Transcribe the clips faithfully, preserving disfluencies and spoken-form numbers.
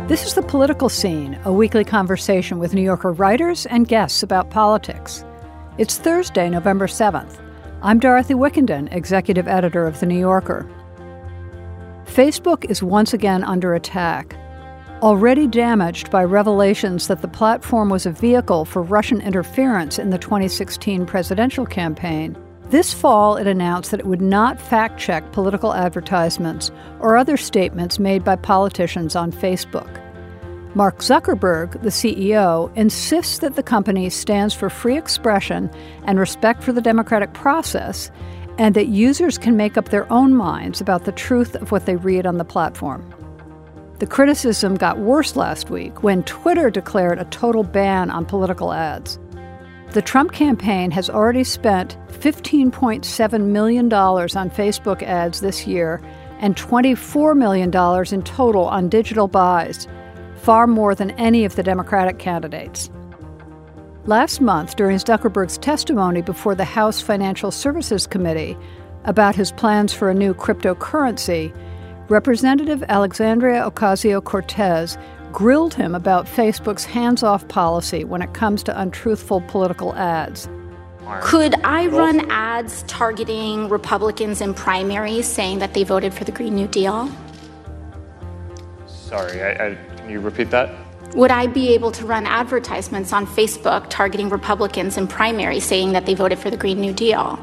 This is The Political Scene, a weekly conversation with New Yorker writers and guests about politics. It's Thursday, November seventh. I'm Dorothy Wickenden, executive editor of The New Yorker. Facebook is once again under attack. Already damaged by revelations that the platform was a vehicle for Russian interference in the twenty sixteen presidential campaign, this fall it announced that it would not fact-check political advertisements or other statements made by politicians on Facebook. Mark Zuckerberg, the C E O, insists that the company stands for free expression and respect for the democratic process, and that users can make up their own minds about the truth of what they read on the platform. The criticism got worse last week when Twitter declared a total ban on political ads. The Trump campaign has already spent fifteen point seven million dollars on Facebook ads this year and twenty-four million dollars in total on digital buys, far more than any of the Democratic candidates. Last month, during Zuckerberg's testimony before the House Financial Services Committee about his plans for a new cryptocurrency, Representative Alexandria Ocasio-Cortez grilled him about Facebook's hands-off policy when it comes to untruthful political ads. Could I run ads targeting Republicans in primaries saying that they voted for the Green New Deal? Sorry, I, I, can you repeat that? Would I be able to run advertisements on Facebook targeting Republicans in primaries saying that they voted for the Green New Deal?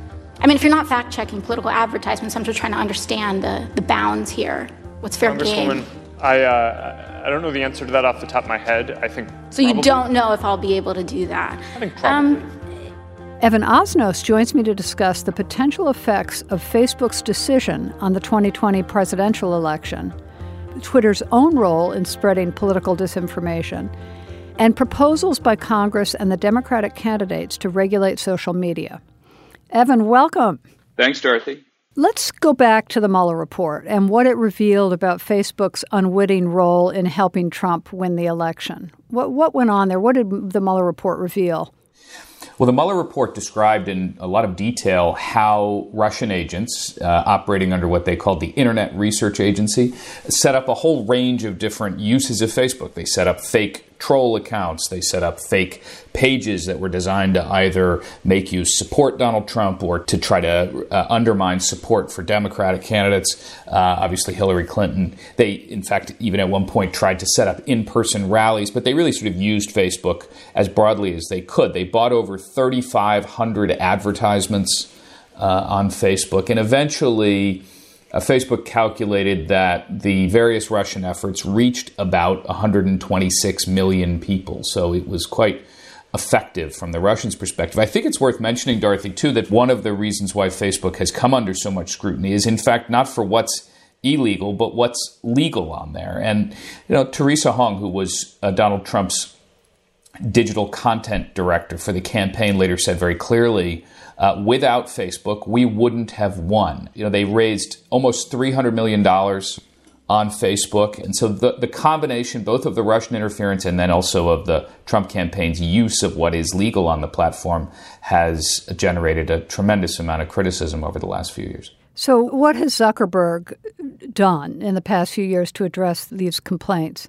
I mean, if you're not fact-checking political advertisements, I'm just trying to understand the, the bounds here. What's fair game? I, uh, I don't know the answer to that off the top of my head. I think So probably. You don't know if I'll be able to do that? I think probably. Um, Evan Osnos joins me to discuss the potential effects of Facebook's decision on the twenty twenty presidential election, Twitter's own role in spreading political disinformation, and proposals by Congress and the Democratic candidates to regulate social media. Evan, welcome. Thanks, Dorothy. Let's go back to the Mueller report and what it revealed about Facebook's unwitting role in helping Trump win the election. What what went on there? What did the Mueller report reveal? Well, the Mueller report described in a lot of detail how Russian agents uh, operating under what they called the Internet Research Agency set up a whole range of different uses of Facebook. They set up fake troll accounts. They set up fake pages that were designed to either make you support Donald Trump or to try to uh, undermine support for Democratic candidates, uh, obviously Hillary Clinton. They, in fact, even at one point tried to set up in-person rallies, but they really sort of used Facebook as broadly as they could. They bought over thirty-five hundred advertisements uh, on Facebook, and eventually Uh, Facebook calculated that the various Russian efforts reached about one hundred twenty-six million people. So it was quite effective from the Russians' perspective. I think it's worth mentioning, Dorothy, too, that one of the reasons why Facebook has come under so much scrutiny is, in fact, not for what's illegal, but what's legal on there. And, you know, Teresa Hong, who was uh, Donald Trump's digital content director for the campaign, later said very clearly, Uh, without Facebook, we wouldn't have won. You know, they raised almost three hundred million dollars on Facebook. And so the, the combination, both of the Russian interference and then also of the Trump campaign's use of what is legal on the platform, has generated a tremendous amount of criticism over the last few years. So what has Zuckerberg done in the past few years to address these complaints?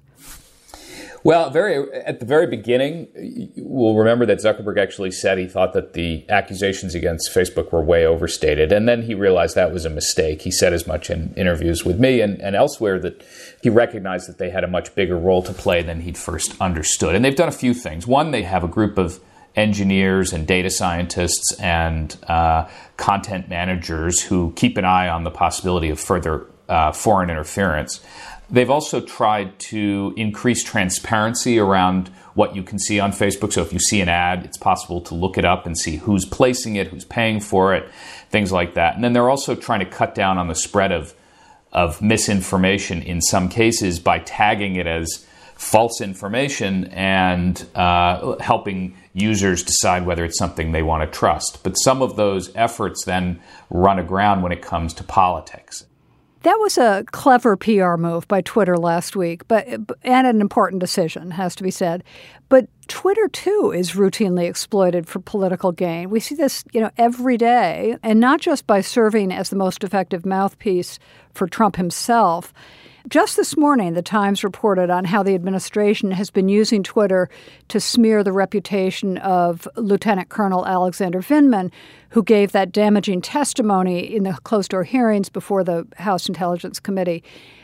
Well, very at the very beginning, we'll remember that Zuckerberg actually said he thought that the accusations against Facebook were way overstated. And then he realized that was a mistake. He said as much in interviews with me and, and elsewhere that he recognized that they had a much bigger role to play than he'd first understood. And they've done a few things. One, they have a group of engineers and data scientists and uh, content managers who keep an eye on the possibility of further uh, foreign interference. They've also tried to increase transparency around what you can see on Facebook. So if you see an ad, it's possible to look it up and see who's placing it, who's paying for it, things like that. And then they're also trying to cut down on the spread of, of misinformation in some cases by tagging it as false information and uh, helping users decide whether it's something they want to trust. But some of those efforts then run aground when it comes to politics. That was a clever P R move by Twitter last week, but and an important decision, has to be said. But Twitter, too, is routinely exploited for political gain. We see this, you know, every day, and not just by serving as the most effective mouthpiece for Trump himself. Just this morning, the Times reported on how the administration has been using Twitter to smear the reputation of Lieutenant Colonel Alexander Vindman, who gave that damaging testimony in the closed-door hearings before the House Intelligence Committee.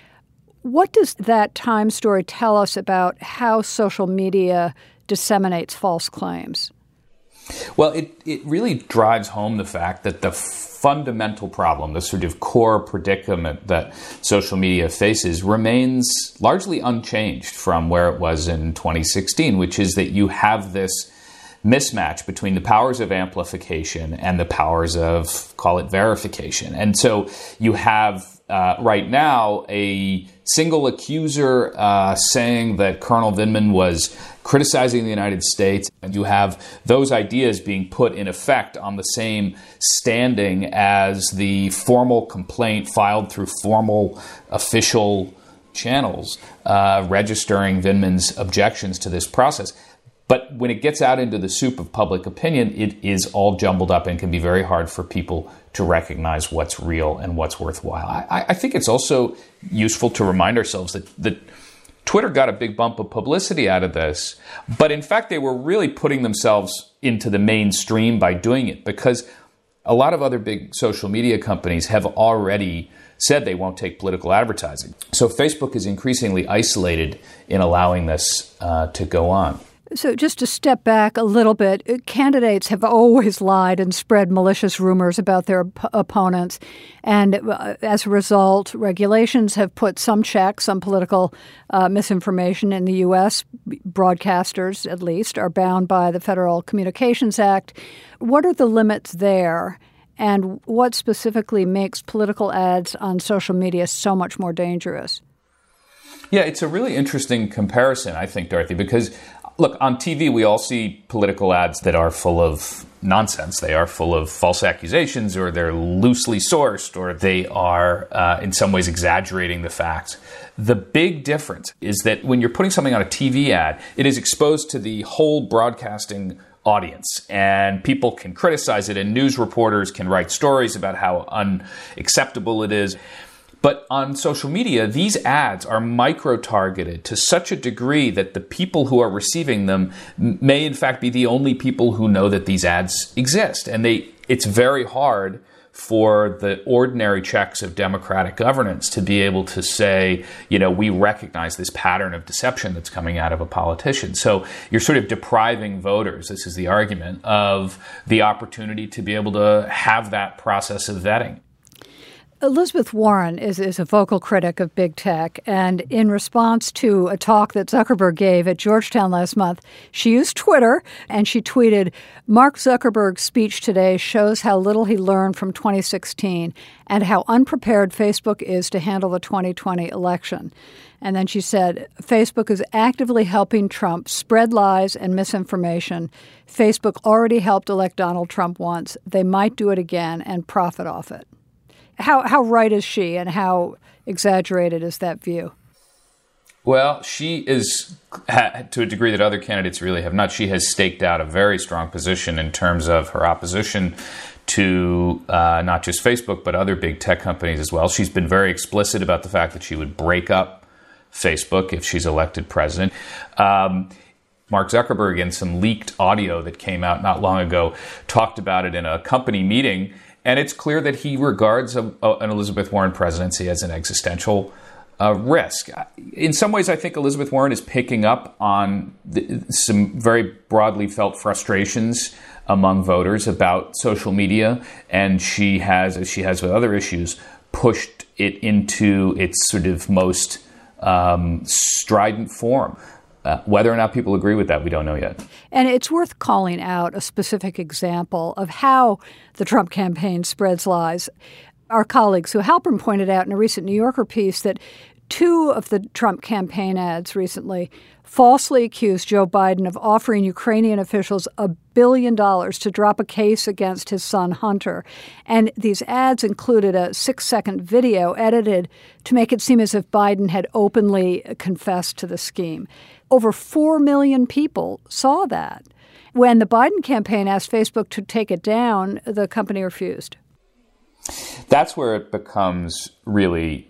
What does that Times story tell us about how social media disseminates false claims? Well, it, it really drives home the fact that the fundamental problem, the sort of core predicament that social media faces, remains largely unchanged from where it was in twenty sixteen, which is that you have this mismatch between the powers of amplification and the powers of, call it, verification. And so you have uh, right now a single accuser uh, saying that Colonel Vindman was criticizing the United States, and you have those ideas being put in effect on the same standing as the formal complaint filed through formal official channels uh, registering Vindman's objections to this process. But when it gets out into the soup of public opinion, it is all jumbled up and can be very hard for people to recognize what's real and what's worthwhile. I, I think it's also useful to remind ourselves that, that Twitter got a big bump of publicity out of this, but in fact, they were really putting themselves into the mainstream by doing it, because a lot of other big social media companies have already said they won't take political advertising. So Facebook is increasingly isolated in allowing this uh, to go on. So just to step back a little bit, candidates have always lied and spread malicious rumors about their op- opponents. And as a result, regulations have put some checks on political uh, misinformation in the U S. Broadcasters, at least, are bound by the Federal Communications Act. What are the limits there? And what specifically makes political ads on social media so much more dangerous? Yeah, it's a really interesting comparison, I think, Dorothy, because look, on T V, we all see political ads that are full of nonsense. They are full of false accusations, or they're loosely sourced, or they are uh, in some ways exaggerating the facts. The big difference is that when you're putting something on a T V ad, it is exposed to the whole broadcasting audience, and people can criticize it, and news reporters can write stories about how unacceptable it is. But on social media, these ads are micro-targeted to such a degree that the people who are receiving them may in fact be the only people who know that these ads exist. And they it's very hard for the ordinary checks of democratic governance to be able to say, you know, we recognize this pattern of deception that's coming out of a politician. So you're sort of depriving voters, this is the argument, of the opportunity to be able to have that process of vetting. Elizabeth Warren is, is a vocal critic of big tech, and in response to a talk that Zuckerberg gave at Georgetown last month, she used Twitter, and she tweeted, "Mark Zuckerberg's speech today shows how little he learned from twenty sixteen and how unprepared Facebook is to handle the twenty twenty election." And then she said, "Facebook is actively helping Trump spread lies and misinformation. Facebook already helped elect Donald Trump once. They might do it again and profit off it." How how right is she, and how exaggerated is that view? Well, she is, to a degree that other candidates really have not, she has staked out a very strong position in terms of her opposition to uh, not just Facebook, but other big tech companies as well. She's been very explicit about the fact that she would break up Facebook if she's elected president. Um, Mark Zuckerberg, in some leaked audio that came out not long ago, talked about it in a company meeting. And it's clear that he regards a, a, an Elizabeth Warren presidency as an existential uh, risk. In some ways, I think Elizabeth Warren is picking up on the, some very broadly felt frustrations among voters about social media. And she has, as she has with other issues, pushed it into its sort of most um, strident form. Uh, whether or not people agree with that, we don't know yet. And it's worth calling out a specific example of how the Trump campaign spreads lies. Our colleague Sue Halpern pointed out in a recent New Yorker piece that two of the Trump campaign ads recently falsely accused Joe Biden of offering Ukrainian officials a billion dollars to drop a case against his son Hunter. And these ads included a six-second video edited to make it seem as if Biden had openly confessed to the scheme. Over four million people saw that. When the Biden campaign asked Facebook to take it down, the company refused. That's where it becomes really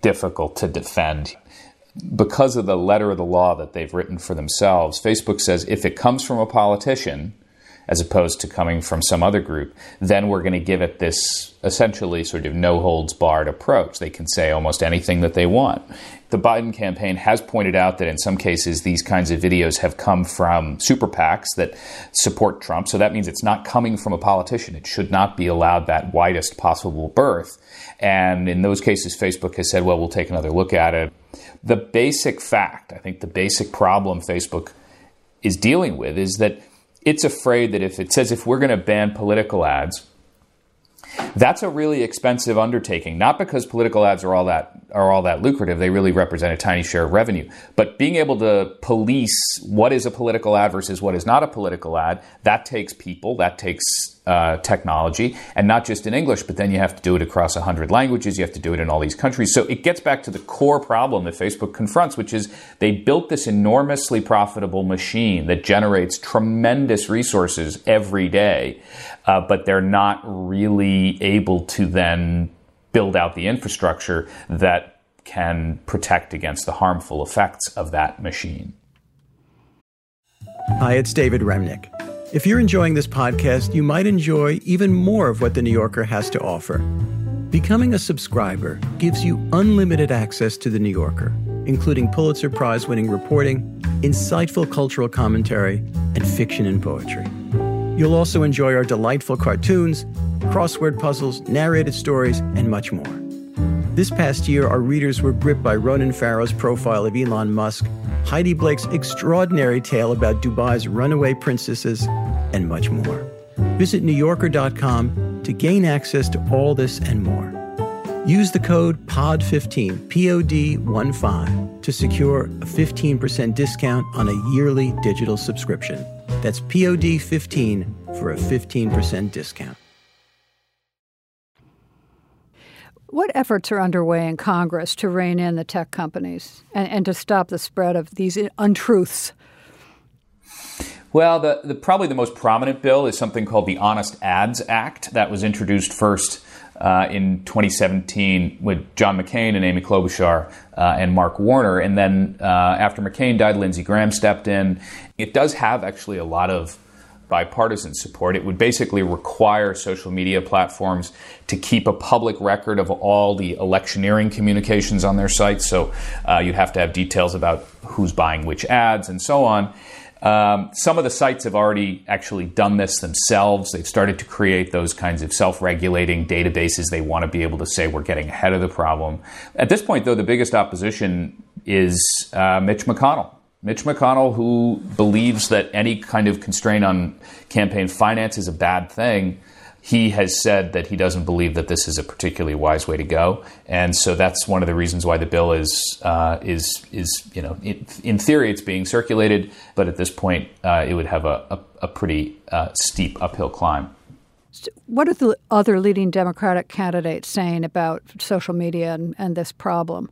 difficult to defend. Because of the letter of the law that they've written for themselves, Facebook says if it comes from a politician, as opposed to coming from some other group, then we're going to give it this essentially sort of no-holds-barred approach. They can say almost anything that they want. The Biden campaign has pointed out that in some cases these kinds of videos have come from super PACs that support Trump, so that means it's not coming from a politician. It should not be allowed that widest possible berth. And in those cases, Facebook has said, well, we'll take another look at it. The basic fact, I think the basic problem Facebook is dealing with is that it's afraid that if it says if we're going to ban political ads, that's a really expensive undertaking, not because political ads are all that are all that lucrative. They really represent a tiny share of revenue. But being able to police what is a political ad versus what is not a political ad, that takes people, that takes uh, technology, and not just in English, but then you have to do it across one hundred languages. You have to do it in all these countries. So it gets back to the core problem that Facebook confronts, which is they built this enormously profitable machine that generates tremendous resources every day, uh, but they're not really able to then build out the infrastructure that can protect against the harmful effects of that machine. Hi, it's David Remnick. If you're enjoying this podcast, you might enjoy even more of what The New Yorker has to offer. Becoming a subscriber gives you unlimited access to The New Yorker, including Pulitzer Prize-winning reporting, insightful cultural commentary, and fiction and poetry. You'll also enjoy our delightful cartoons, crossword puzzles, narrated stories, and much more. This past year, our readers were gripped by Ronan Farrow's profile of Elon Musk, Heidi Blake's extraordinary tale about Dubai's runaway princesses, and much more. Visit New Yorker dot com to gain access to all this and more. Use the code P O D fifteen, P O D one five, to secure a fifteen percent discount on a yearly digital subscription. That's P O D fifteen for a fifteen percent discount. What efforts are underway in Congress to rein in the tech companies and, and to stop the spread of these untruths? Well, the, the probably the most prominent bill is something called the Honest Ads Act that was introduced first uh, in twenty seventeen with John McCain and Amy Klobuchar uh, and Mark Warner. And then uh, after McCain died, Lindsey Graham stepped in. It does have actually a lot of bipartisan support. It would basically require social media platforms to keep a public record of all the electioneering communications on their sites. So uh, you have to have details about who's buying which ads and so on. Um, some of the sites have already actually done this themselves. They've started to create those kinds of self-regulating databases. They want to be able to say we're getting ahead of the problem. At this point, though, the biggest opposition is uh, Mitch McConnell. Mitch McConnell, who believes that any kind of constraint on campaign finance is a bad thing, he has said that he doesn't believe that this is a particularly wise way to go, and so that's one of the reasons why the bill is uh, is is you know in, in theory it's being circulated, but at this point uh, it would have a a, a pretty uh, steep uphill climb. What are the other leading Democratic candidates saying about social media and, and this problem?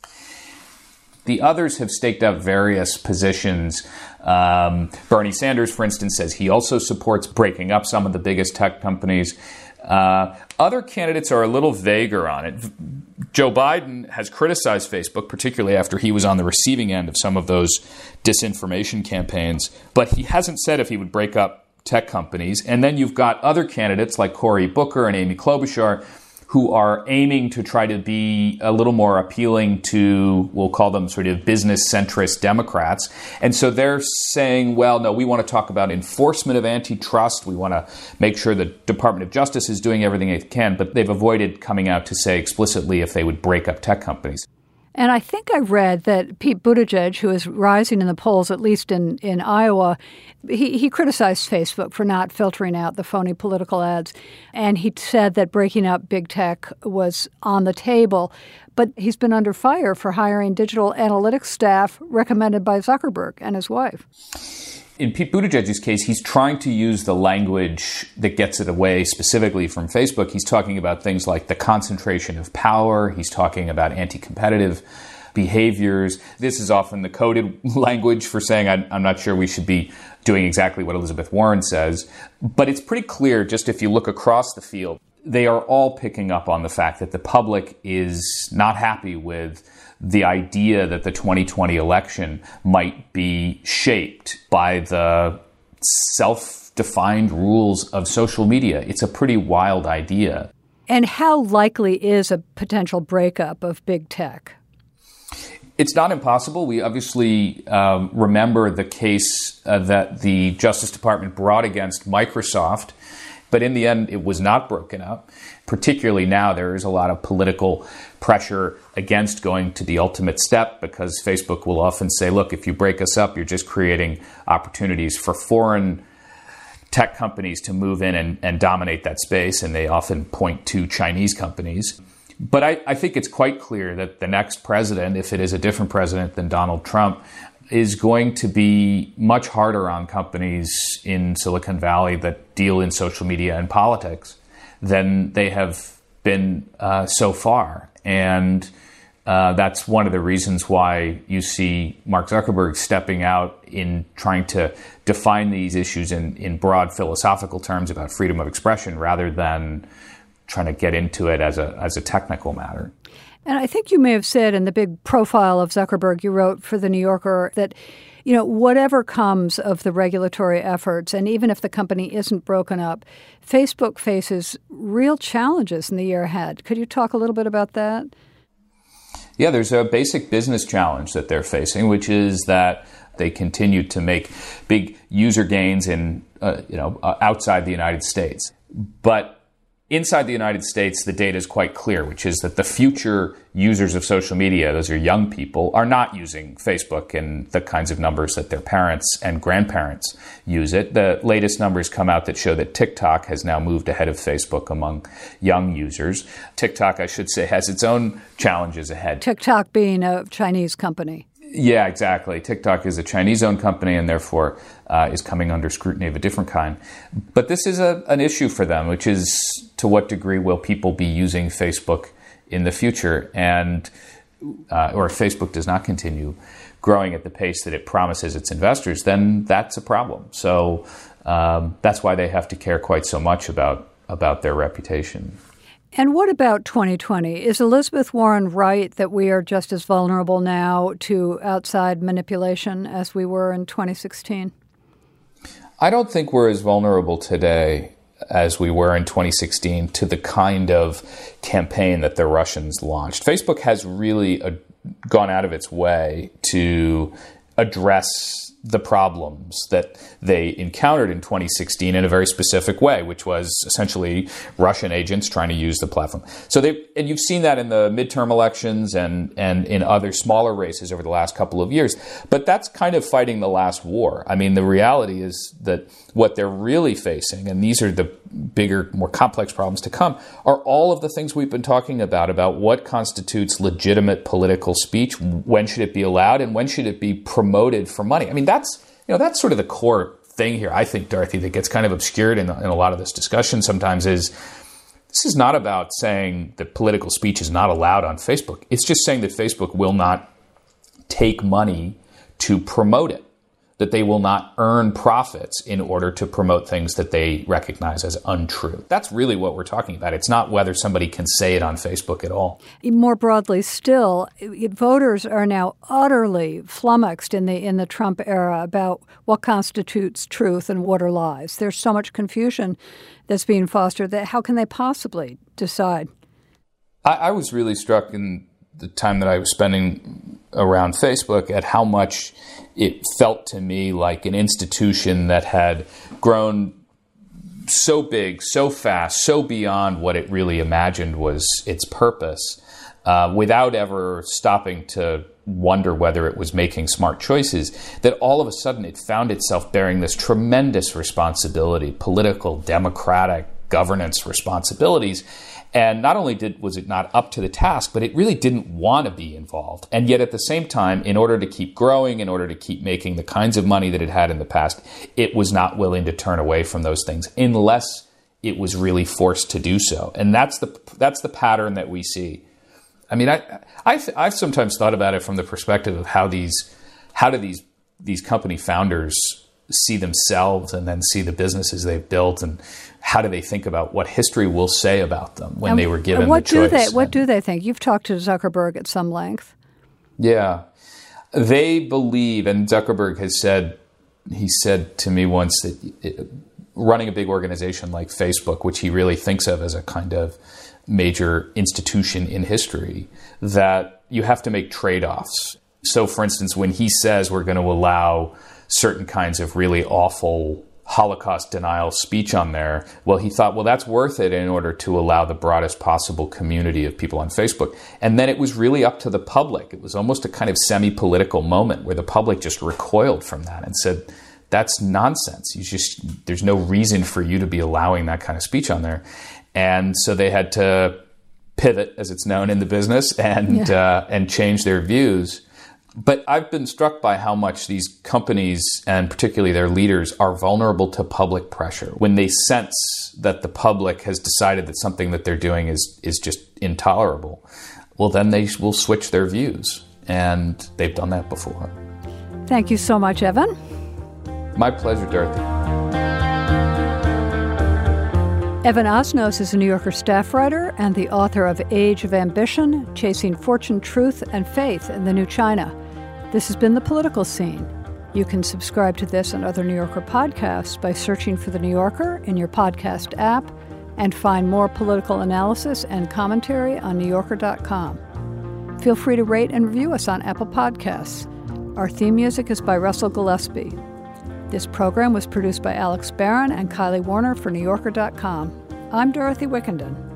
The others have staked out various positions. Um, Bernie Sanders, for instance, says he also supports breaking up some of the biggest tech companies. Uh, other candidates are a little vaguer on it. Joe Biden has criticized Facebook, particularly after he was on the receiving end of some of those disinformation campaigns, but he hasn't said if he would break up tech companies. And then you've got other candidates like Cory Booker and Amy Klobuchar who are aiming to try to be a little more appealing to, we'll call them sort of business-centrist Democrats. And so they're saying, well, no, we want to talk about enforcement of antitrust. We want to make sure the Department of Justice is doing everything it can. But they've avoided coming out to say explicitly if they would break up tech companies. And I think I read that Pete Buttigieg, who is rising in the polls, at least in, in Iowa, he, he criticized Facebook for not filtering out the phony political ads. And he said that breaking up big tech was on the table. But he's been under fire for hiring digital analytics staff recommended by Zuckerberg and his wife. In Pete Buttigieg's case, he's trying to use the language that gets it away specifically from Facebook. He's talking about things like the concentration of power. He's talking about anti-competitive behaviors. This is often the coded language for saying I'm not sure we should be doing exactly what Elizabeth Warren says. But it's pretty clear, just if you look across the field, they are all picking up on the fact that the public is not happy with the idea that the twenty twenty election might be shaped by the self-defined rules of social media. It's a pretty wild idea. And how likely is a potential breakup of big tech? It's not impossible. We obviously um, remember the case uh, that the Justice Department brought against Microsoft, but in the end, it was not broken up. Particularly now, there is a lot of political pressure against going to the ultimate step because Facebook will often say, look, if you break us up, you're just creating opportunities for foreign tech companies to move in and, and dominate that space, and they often point to Chinese companies. But I, I think it's quite clear that the next president, if it is a different president than Donald Trump, is going to be much harder on companies in Silicon Valley that deal in social media and politics than they have been uh, so far. And uh, that's one of the reasons why you see Mark Zuckerberg stepping out in trying to define these issues in, in broad philosophical terms about freedom of expression rather than trying to get into it as a as a technical matter. And I think you may have said in the big profile of Zuckerberg you wrote for The New Yorker that, you know, whatever comes of the regulatory efforts, and even if the company isn't broken up, Facebook faces real challenges in the year ahead. Could you talk a little bit about that? Yeah, there's a basic business challenge that they're facing, which is that they continue to make big user gains in, uh, you know, uh, outside the United States. But inside the United States, the data is quite clear, which is that the future users of social media, those are young people, are not using Facebook in the kinds of numbers that their parents and grandparents use it. The latest numbers come out that show that TikTok has now moved ahead of Facebook among young users. TikTok, I should say, has its own challenges ahead. TikTok being a Chinese company. Yeah, exactly. TikTok is a Chinese-owned company and therefore uh, is coming under scrutiny of a different kind. But this is a, an issue for them, which is to what degree will people be using Facebook in the future? And uh, or if Facebook does not continue growing at the pace that it promises its investors, then that's a problem. So um, that's why they have to care quite so much about about their reputation. And what about twenty twenty? Is Elizabeth Warren right that we are just as vulnerable now to outside manipulation as we were in twenty sixteen? I don't think we're as vulnerable today as we were in twenty sixteen to the kind of campaign that the Russians launched. Facebook has really uh, gone out of its way to address the problems that they encountered in twenty sixteen in a very specific way, which was essentially Russian agents trying to use the platform. So they, and you've seen that in the midterm elections and, and in other smaller races over the last couple of years. But that's kind of fighting the last war. I mean, the reality is that what they're really facing, and these are the bigger, more complex problems to come, are all of the things we've been talking about, about what constitutes legitimate political speech, when should it be allowed, and when should it be promoted for money. I mean, that's, you know, that's sort of the core thing here, I think, Dorothy, that gets kind of obscured in, in a lot of this discussion sometimes is this is not about saying that political speech is not allowed on Facebook. It's just saying that Facebook will not take money to promote it, that they will not earn profits in order to promote things that they recognize as untrue. That's really what we're talking about. It's not whether somebody can say it on Facebook at all. More broadly still, voters are now utterly flummoxed in the in the Trump era about what constitutes truth and what are lies. There's so much confusion that's being fostered that how can they possibly decide? I, I was really struck in the time that I was spending around Facebook at how much it felt to me like an institution that had grown so big, so fast, so beyond what it really imagined was its purpose, uh, without ever stopping to wonder whether it was making smart choices, that all of a sudden it found itself bearing this tremendous responsibility, political, democratic, governance responsibilities. And not only did was it not up to the task, but it really didn't want to be involved. And yet at the same time, in order to keep growing, in order to keep making the kinds of money that it had in the past, it was not willing to turn away from those things unless it was really forced to do so. And that's the that's the pattern that we see. I mean, I I've, I've sometimes thought about it from the perspective of how these how do these these company founders see themselves and then see the businesses they've built, and how do they think about what history will say about them when and they were given what the choice. Do they, what and, do they think? You've talked to Zuckerberg at some length. Yeah. They believe, and Zuckerberg has said, he said to me once that it, running a big organization like Facebook, which he really thinks of as a kind of major institution in history, that you have to make trade-offs. So, for instance, when he says we're going to allow certain kinds of really awful Holocaust denial speech on there, well, he thought, well, that's worth it in order to allow the broadest possible community of people on Facebook. And then it was really up to the public. It was almost a kind of semi-political moment where the public just recoiled from that and said, that's nonsense. You just, there's no reason for you to be allowing that kind of speech on there. And so they had to pivot, as it's known in the business, and yeah. uh, and change their views. But I've been struck by how much these companies, and particularly their leaders, are vulnerable to public pressure. When they sense that the public has decided that something that they're doing is is just intolerable, well, then they will switch their views. And they've done that before. Thank you so much, Evan. My pleasure, Dorothy. Evan Osnos is a New Yorker staff writer and the author of Age of Ambition, Chasing Fortune, Truth, and Faith in the New China. This has been The Political Scene. You can subscribe to this and other New Yorker podcasts by searching for The New Yorker in your podcast app, and find more political analysis and commentary on new yorker dot com. Feel free to rate and review us on Apple Podcasts. Our theme music is by Russell Gillespie. This program was produced by Alex Barron and Kylie Warner for new yorker dot com. I'm Dorothy Wickenden.